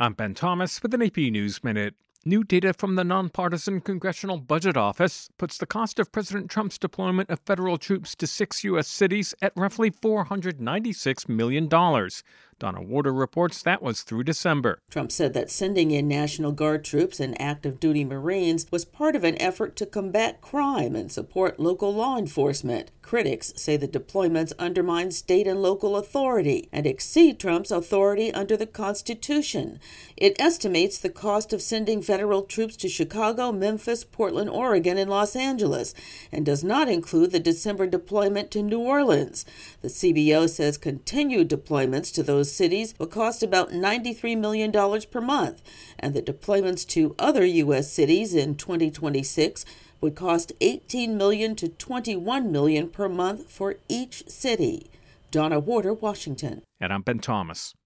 I'm Ben Thomas with an AP News Minute. New data from the nonpartisan Congressional Budget Office puts the cost of President Trump's deployment of federal troops to 6 U.S. cities at roughly $496 million. Donna Warder reports that was through December. Trump said that sending in National Guard troops and active duty Marines was part of an effort to combat crime and support local law enforcement. Critics say the deployments undermine state and local authority and exceed Trump's authority under the Constitution. It estimates the cost of sending federal troops to Chicago, Memphis, Portland, Oregon, and Los Angeles, and does not include the December deployment to New Orleans. The CBO says continued deployments to those cities will cost about $93 million per month, and the deployments to other U.S. cities in 2026 would cost $18 million to $21 million per month for each city. Donna Warder, Washington. And I'm Ben Thomas.